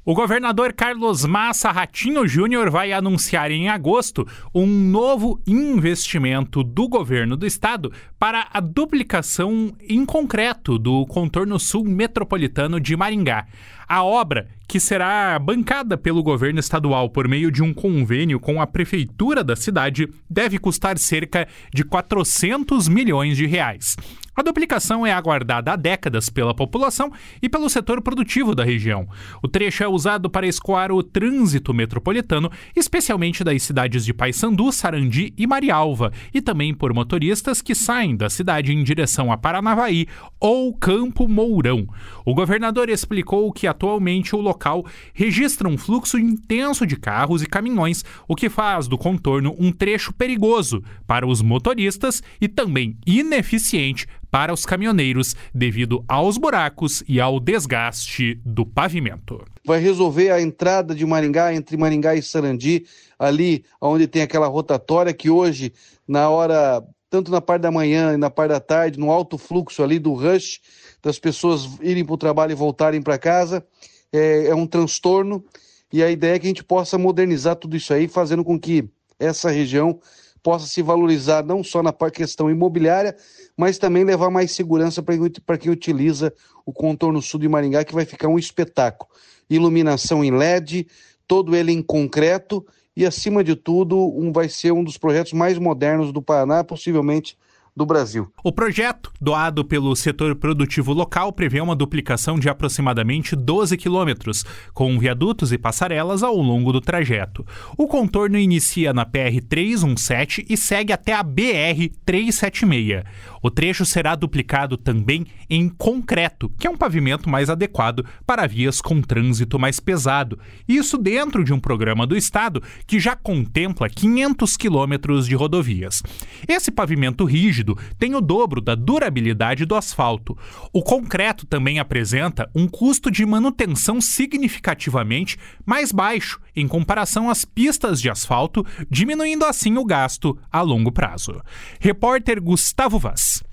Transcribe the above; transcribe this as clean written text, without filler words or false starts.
O governador Carlos Massa Ratinho Júnior vai anunciar em agosto um novo investimento do governo do estado para a duplicação em concreto do contorno sul metropolitano de Maringá. A obra, que será bancada pelo governo estadual por meio de um convênio com a prefeitura da cidade, deve custar cerca de 400 milhões de reais. A duplicação é aguardada há décadas pela população e pelo setor produtivo da região. O trecho é usado para escoar o trânsito metropolitano, especialmente das cidades de Paysandu, Sarandi e Marialva, e também por motoristas que saem da cidade em direção a Paranavaí ou Campo Mourão. O governador explicou que atualmente o local registra um fluxo intenso de carros e caminhões, o que faz do contorno um trecho perigoso para os motoristas e também ineficiente para os caminhoneiros, devido aos buracos e ao desgaste do pavimento. Vai resolver a entrada de Maringá, entre Maringá e Sarandi, ali onde tem aquela rotatória que hoje, na hora, tanto na parte da manhã e na parte da tarde, no alto fluxo ali do rush, das pessoas irem para o trabalho e voltarem para casa, é um transtorno, e a ideia é que a gente possa modernizar tudo isso aí, fazendo com que essa região possa se valorizar não só na questão imobiliária, mas também levar mais segurança para quem utiliza o contorno sul de Maringá, que vai ficar um espetáculo. Iluminação em LED, todo ele em concreto e, acima de tudo, vai ser um dos projetos mais modernos do Paraná, possivelmente do Brasil. O projeto, doado pelo setor produtivo local, prevê uma duplicação de aproximadamente 12 quilômetros, com viadutos e passarelas ao longo do trajeto. O contorno inicia na PR-317 e segue até a BR-376. O trecho será duplicado também em concreto, que é um pavimento mais adequado para vias com trânsito mais pesado. Isso dentro de um programa do estado que já contempla 500 quilômetros de rodovias. Esse pavimento rígido tem o dobro da durabilidade do asfalto. O concreto também apresenta um custo de manutenção significativamente mais baixo em comparação às pistas de asfalto, diminuindo assim o gasto a longo prazo. Repórter Gustavo Vaz.